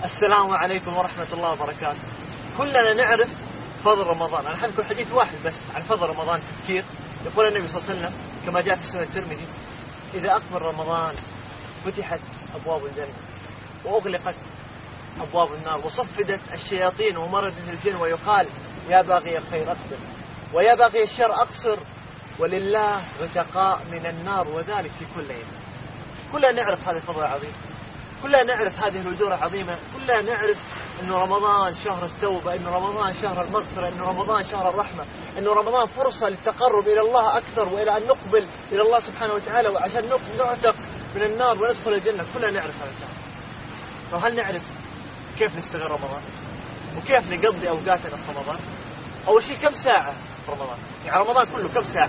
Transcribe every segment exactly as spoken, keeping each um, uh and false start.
السلام عليكم ورحمة الله وبركاته. كلنا نعرف فضل رمضان. أنا حذكر حديث واحد بس عن فضل رمضان كثير. يقول النبي صلى الله عليه وسلم كما جاء في سنة الترمذي: إذا أقبل رمضان فتحت أبواب الجنة وأغلقت أبواب النار وصفدت الشياطين ومردت الجن، ويقال: يا باغي الخير أقبل ويا باغي الشر أقصر، ولله عتقاء من النار وذلك في كل يوم. كلنا نعرف هذا الفضل العظيم، كلنا نعرف هذه الأجور العظيمة، كلنا نعرف أن رمضان شهر التوبة، أن رمضان شهر المغفرة، أن رمضان شهر الرحمة، أن رمضان فرصة للتقرب إلى الله أكثر وإلى أن نقبل إلى الله سبحانه وتعالى وعشان نعتق من النار وندخل الجنة. كلنا نعرف هذا الكلام. فهل نعرف كيف نستغل رمضان وكيف نقضي أوقاتنا في رمضان؟ أول شيء كم ساعة في رمضان؟ يعني رمضان كله كم ساعة؟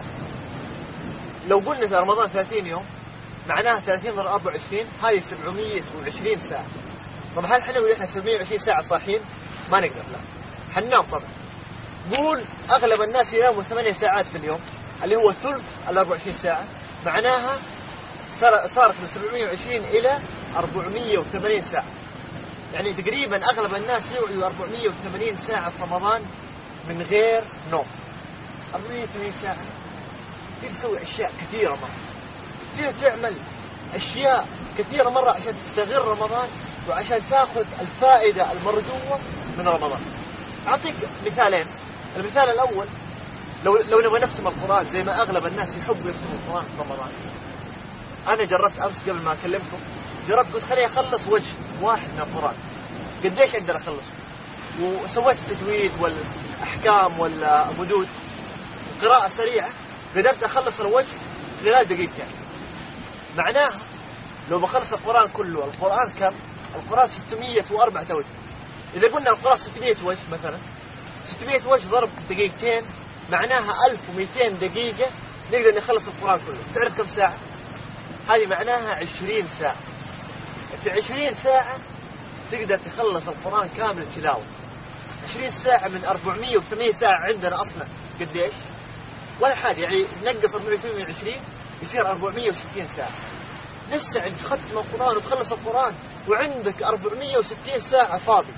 لو قلنا في رمضان ثلاثين يوم معناها ثلاثين ضرب أربعة وعشرين هاي سبعمية وعشرين ساعة. طب هل حنا نقول احنا سبعمية وعشرين ساعة صاحيين؟ ما نقدر، لا حننام طبعا. قول أغلب الناس يناموا ثمانية ساعات في اليوم اللي هو ثلث ال أربعة وعشرين ساعة، معناها صارت من سبعمية وعشرين إلى أربعمية وثمانين ساعة. يعني تقريبا أغلب الناس يقعدوا أربعمية وثمانين ساعة في رمضان من غير نوم. أربعمية وثمانين ساعة تقدر تسوي أشياء كثيرة مرة، تقدر تعمل أشياء كثيرة مرة عشان تستغل رمضان وعشان تأخذ الفائدة المرجوة من رمضان. أعطيك مثالين. المثال الأول، لو لو نبغى نختم القرآن زي ما أغلب الناس يحبوا يختموا القرآن في رمضان. أنا جربت أمس قبل ما أكلمكم، جربت قلت خليني أخلص وجه واحد من القرآن، قديش أقدر أخلصه؟ وسويت التجويد والأحكام والمدود، قراءة سريعة، قدرت أخلص الوجه خلال دقيقتين. معناها لو بخلص القرآن كله، القرآن كم؟ القرآن ستمية وأربعة وجه. إذا قلنا القرآن ستمية وجه مثلا، ستمية وجه ضرب دقيقتين معناها ألف ومئتين دقيقة نقدر نخلص القرآن كله. تعرف كم ساعة؟ هذه معناها عشرين ساعة. في عشرين ساعة تقدر تخلص القرآن كامل تلاوة. عشرين ساعة من أربعمية وثمانين ساعة عندنا أصلا قديش؟ ولا حاجة. يعني نقص أربعمية وعشرين يصير أربعمية وستين ساعة. لسه عند ختم القرآن وتخلص القرآن وعندك أربعمية وستين ساعة فاضي.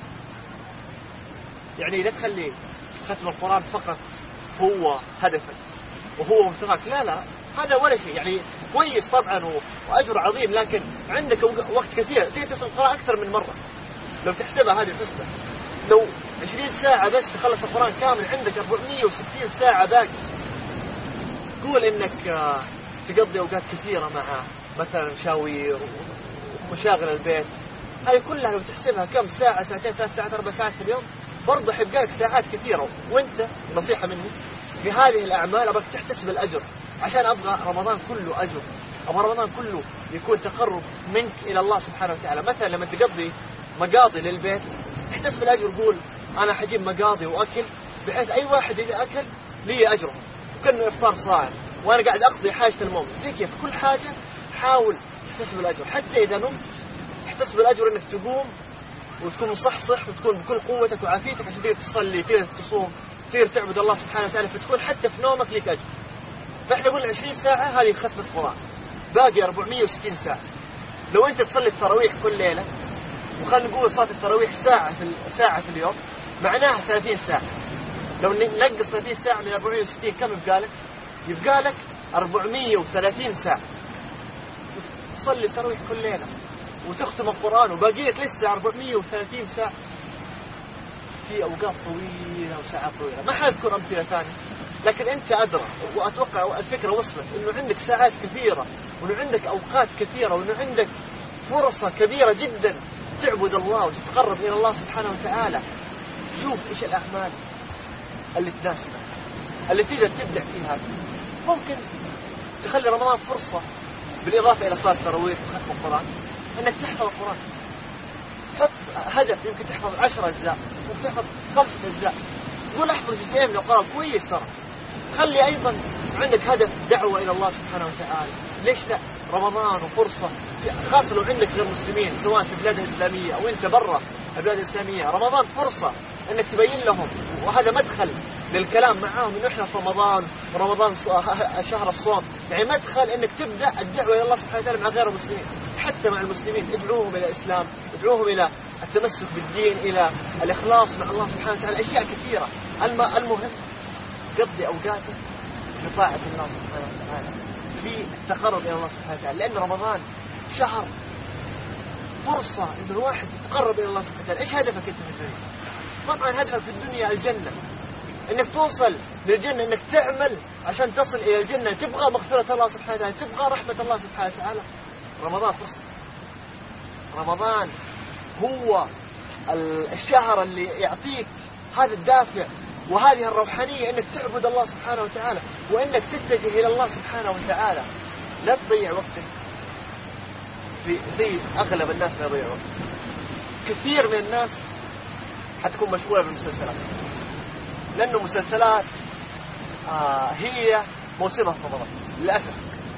يعني لا تخلي ختم القرآن فقط هو هدفك وهو مبتغاك، لا لا، هذا ولا شيء. يعني كويس طبعا وأجر عظيم، لكن عندك وقت كثير تقدر تقرأ القرآن أكثر من مرة. لو تحسبها هذه الحسبة، لو عشرين ساعة بس تخلص القرآن كامل عندك أربعمية وستين ساعة باقي. قول إنك تقضي أوقات كثيرة مع مثلا مشاوير ومشاغل البيت، هذه كلها لو تحسبها كم ساعة، ساعتين، ثلاث ساعات، أربع ساعات في اليوم، برضه حيبقى لك ساعات كثيرة. وانت نصيحة مني في هذه الأعمال أبغاك تحتسب الأجر، عشان أبغى رمضان كله أجر، أبغى رمضان كله يكون تقرب منك إلى الله سبحانه وتعالى. مثلا لما تقضي مقاضي للبيت احتسب الأجر، قول أنا حجيب مقاضي وأكل بحيث أي واحد إذا أكل لي أجره وكأنه إفطار صائم وأنا قاعد أقضي حاجة الموت. زي كيف كل حاجة حاول تحتسب الأجر. حتى إذا نمت احتسب الأجر إنك تقوم وتكون مصحصح وتكون بكل قوتك وعافيتك عشان تقدر تصلي، تقدر تصوم، تقدر تعبد الله سبحانه وتعالى، فتكون حتى في نومك لك أجر. فإحنا قلنا عشرين ساعة هذه ختمة القرآن، باقي أربعمية وستين ساعة. لو أنت تصلي التراويح كل ليلة، وخلنا نقول صلاة التراويح ساعة في ساعة في اليوم، معناها ثلاثين ساعة. لو ننقص ثلاثين ساعة من أربعمية وستين كم يبقى لك؟ يبقى لك أربعمية وثلاثين ساعة. تصلي التراويح كل ليلة وتختم القرآن وباقي لك لسه أربعمية وثلاثين ساعة. في أوقات طويلة وساعات طويلة، ما حذكر أمثلة ثانية، لكن أنت أدرى وأتوقع الفكرة وصلت إنه عندك ساعات كثيرة وإنه عندك أوقات كثيرة وإنه عندك فرصة كبيرة جدا تعبد الله وتتقرب إلى الله سبحانه وتعالى. شوف إيش الأعمال اللي تناسبك اللي تقدر تبدع فيها. ممكن تخلي رمضان فرصة بالإضافة إلى صلاة التراويح وختم القرآن إنك تحفظ القرآن. حط هدف، يمكن تحفظ عشر أجزاء، ممكن تحفظ خمسة أجزاء. قول أحفظ جزئين من القرآن كويس ترى. خلي أيضا عندك هدف دعوة إلى الله سبحانه وتعالى. ليش لا؟ رمضان وفرصة، خاصة لو عندك غير مسلمين سواء في البلاد الإسلامية أو أنت برا البلاد الإسلامية، رمضان فرصة أنك تبين لهم، وهذا مدخل للكلام معاهم إنه إحنا في رمضان، رمضان شهر الصوم، يعني مدخل إنك تبدأ الدعوة إلى الله سبحانه وتعالى مع غير المسلمين. حتى مع المسلمين ادعوهم إلى الإسلام، ادعوهم إلى التمسك بالدين إلى الإخلاص مع الله سبحانه وتعالى، أشياء كثيرة. المهم قضي أوقاته في طاعة الله سبحانه وتعالى، في التقرب إلى الله سبحانه وتعالى، لأن رمضان شهر فرصة إن الواحد يتقرب إلى الله سبحانه وتعالى. إيش هدفك أنت في الدنيا؟ طبعا هدفك في الدنيا الجنة، إنك توصل للجنة، إنك تعمل عشان تصل إلى الجنة، تبغى مغفرة الله سبحانه وتعالى، تبغى رحمة الله سبحانه وتعالى. رمضان فرصة. رمضان هو الشهر اللي يعطيك هذا الدافع وهذه الروحانية إنك تعبد الله سبحانه وتعالى، وإنك تتجه إلى الله سبحانه وتعالى. لا تضيع وقتك في زي أغلب الناس ما يضيع وقت. كثير من الناس حتكون مشغولة بالمسلسلات، لأنه المسلسلات آه هي موسمها في رمضان للأسف.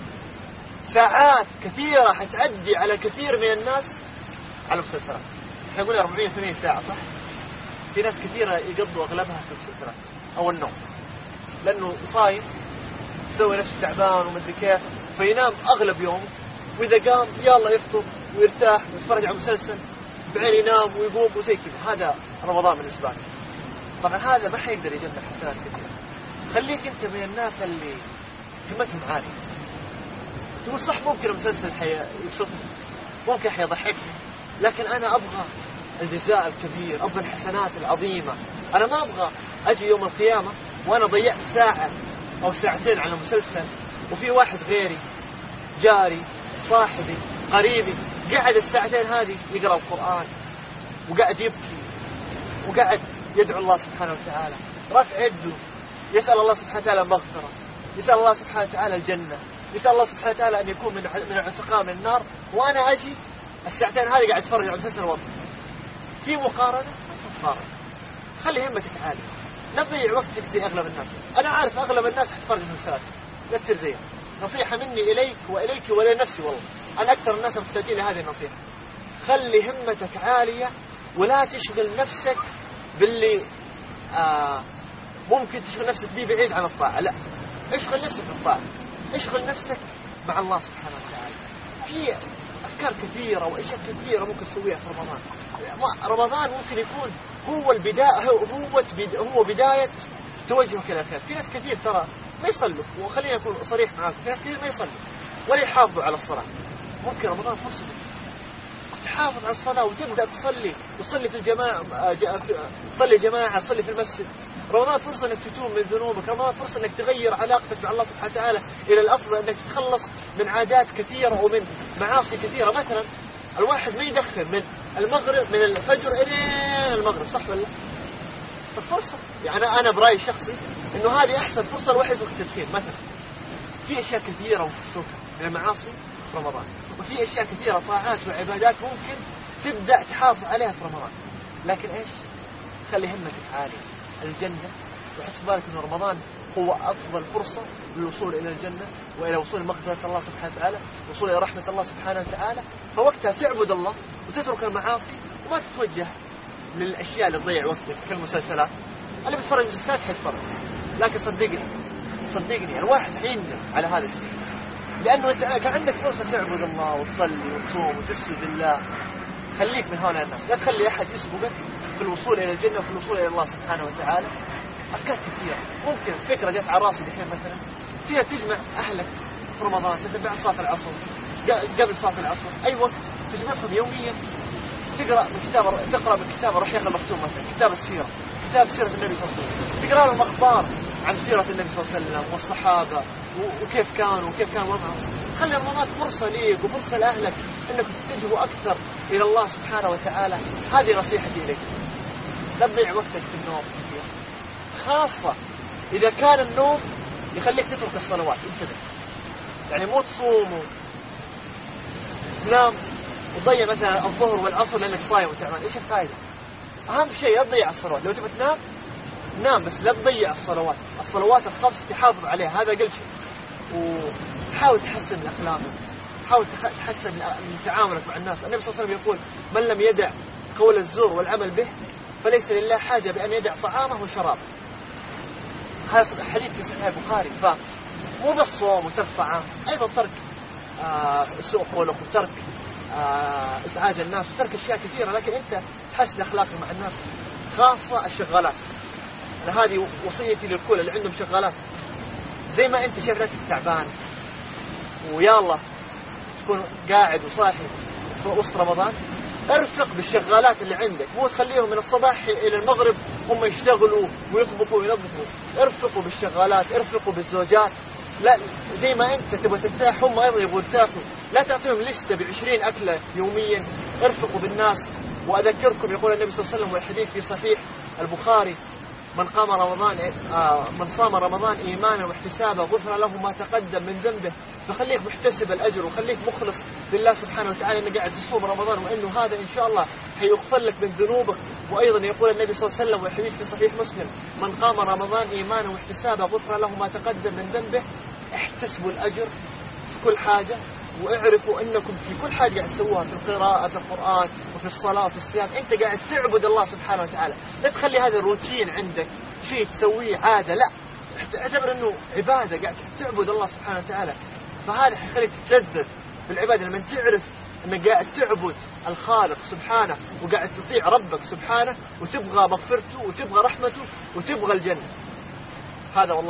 ساعات كثيرة حتعدي على كثير من الناس على المسلسلات. احنا نقول أربعين ثمانين ساعة صح؟ في ناس كثيرة يقضوا أغلبها في المسلسلات أو النوم، لأنه صايم يسوي نفسه تعبان ومدري كيف، فينام أغلب يوم، وإذا قام يلا يفطر ويرتاح ويتفرج على مسلسل، بعدين ينام ويقوم وزي كذا. هذا رمضان بالنسبة لك. طبعا هذا ما حيقدر يجمع حسنات كثيرة. خليك أنت من الناس اللي همتهم عالية. تقول صح ممكن المسلسل حيبسطني، ممكن حيضحكني، لكن أنا أبغى الجزاء الكبير، أبغى الحسنات العظيمة. أنا ما أبغى أجي يوم القيامة وأنا ضيعت ساعة أو ساعتين على مسلسل، وفي واحد غيري جاري صاحبي قريبي قاعد الساعتين هذه يقرأ القرآن وقاعد يبكي وقاعد يدعو الله سبحانه وتعالى، رفع يده يسأل الله سبحانه وتعالى مغفرة، يسأل الله سبحانه وتعالى الجنة، يسأل الله سبحانه وتعالى أن يكون من من العتقاء من النار، وأنا أجي الساعتين هذه قاعد أتفرج على مسلسل وضع. في مقارنة؟ مقارنة. خلي همتك عالية، لا تضيع وقتك زي أغلب الناس. أنا عارف أغلب الناس حتفرج مسلسلات، لا تصير زيها. نصيحة مني إليك وإليك ولنفسي، والله أنا أكثر الناس محتاجين لهذه النصيحة. خلي همتك عالية، ولا تشغل نفسك باللي آه ممكن تشغل نفسك به بعيد عن الطاعة. لا، اشغل نفسك بالطاعة، اشغل نفسك مع الله سبحانه وتعالى. في أفكار كثيرة وأشياء كثيرة ممكن تسويها في رمضان. رمضان ممكن يكون هو البداية، هو هو بداية توجهك إلى الخير. في ناس كثير ترى ما يصلوا، وخليني أكون صريح معاكم، في ناس كثير ما يصلوا ولا يحافظوا على الصلاة. ممكن رمضان فرصة تحافظ على الصلاة وتبدأ تصلي وتصلي في الجماعة، تصلي جماعة، تصلي في المسجد. رمضان فرصة أنك تتوب من ذنوبك. رمضان فرصة أنك تغير علاقتك مع الله سبحانه وتعالى إلى الأفضل، أنك تتخلص من عادات كثيرة ومن معاصي كثيرة. مثلا الواحد ما يدخن من المغرب، من الفجر إلى المغرب، صح ولا؟ فرصة يعني أنا برأيي الشخصي إنه هذه أحسن فرصة الواحد وقت التدخين. مثلا في أشياء كثيرة وتتركها من المعاصي في رمضان، وفي أشياء كثيرة طاعات وعبادات ممكن تبدأ تحافظ عليها في رمضان. لكن إيش؟ خلي همتك عالية، الجنة. وحط في بالك إن رمضان هو أفضل فرصة للوصول إلى الجنة وإلى وصول مغفرة الله سبحانه وتعالى، وصول إلى رحمة الله سبحانه وتعالى. فوقتها تعبد الله وتترك المعاصي وما تتوجه للأشياء اللي تضيع وقتك كالمسلسلات. اللي بيتفرج مسلسلات حيتفرج، لكن صدقني صدقني الواحد حيندم على هذا الشيء، لأنه أنت كان عندك فرصة تعبد الله وتصلي وتصوم وتسجد لله. خليك من هؤلاء الناس، لا تخلي أحد يسبقك في الوصول إلى الجنة وفي الوصول إلى الله سبحانه وتعالى. أفكار كثيرة ممكن، فكرة جت على راسي دحين مثلا، تيجي تجمع أهلك في رمضان مثلا بعد صلاة العصر، قبل صلاة العصر، أي وقت تجمعهم يوميا، تقرأ من كتاب، تقرأ من كتاب الرحيق المختوم مثلا، كتاب السيرة، كتاب سيرة النبي صلى الله عليه وسلم، تقرأ لهم أخبار عن سيرة النبي صلى الله عليه وسلم والصحابة وكيف كانوا وكيف كان وضعهم. خلي رمضان فرصة ليك وفرصة لأهلك أنك تتجهوا أكثر إلى الله سبحانه وتعالى. هذه نصيحتي إليك، لا تضيع وقتك في النوم كثير، خاصة إذا كان النوم يخليك تترك الصلوات. انتبه، يعني مو تصوم وتنام وتضيع مثلا الظهر والعصر لأنك صايم وتعبان. إيش الفائدة؟ أهم شيء لا تضيع الصلوات. لو تبغى تنام نام، بس لا تضيع الصلوات. الصلوات الخمس تحافظ عليها، هذا أقل شيء. وحاول تحسن من أخلاقك، حاول تحسن من تعاملك مع الناس. النبي صلى الله عليه وسلم يقول: من لم يدع قول الزور والعمل به فليس لله حاجة بأن يدع طعامه وشرابه. هذا حديث في صحيح البخاري. فمو بس صوم وترك طعام، أيضا ترك آه سوء خلق وترك آه إزعاج الناس وترك أشياء كثيرة، لكن أنت حسن أخلاقك مع الناس، خاصة الشغالات. أنا هذه وصيتي للكل اللي عندهم شغالات. زي ما أنت شايف نفسك تعبان ويا الله تكون قاعد وصاحي في وسط رمضان، ارفق بالشغالات اللي عندك، مو تخليهم من الصباح إلى المغرب هم يشتغلوا ويطبخوا وينظفوا. ارفقوا بالشغالات، ارفقوا بالزوجات. لا زي ما أنت تبغى ترتاح هم أيضا يبغوا يرتاحوا. لا تعطيهم لستة بعشرين أكلة يوميا. ارفقوا بالناس. وأذكركم يقول النبي صلى الله عليه وسلم والحديث في صحيح البخاري: من قام رمضان آه من صام رمضان إيمانا واحتسابا غفر له ما تقدم من ذنبه. فخليك محتسب الأجر وخليك مخلص لله سبحانه وتعالى إنك قاعد تصوم رمضان، وإنه هذا إن شاء الله حيغفر لك من ذنوبك. وأيضا يقول النبي صلى الله عليه وسلم والحديث في صحيح مسلم: من قام رمضان إيمانا واحتسابا غفر له ما تقدم من ذنبه. احتسبوا الأجر في كل حاجة، واعرفوا أنكم في كل حاجة قاعد تسووها، في قراءة القرآن وفي الصلاة وفي الصيام، أنت قاعد تعبد الله سبحانه وتعالى. لا تخلي هذا الروتين عندك شيء تسويه عادة، لا اعتبر أنه عبادة، قاعد تعبد الله سبحانه وتعالى. فهذا حيخليك تتلذذ بالعبادة لما تعرف أنك قاعد تعبد الخالق سبحانه وقاعد تطيع ربك سبحانه وتبغى مغفرته وتبغى رحمته وتبغى الجنة. هذا والله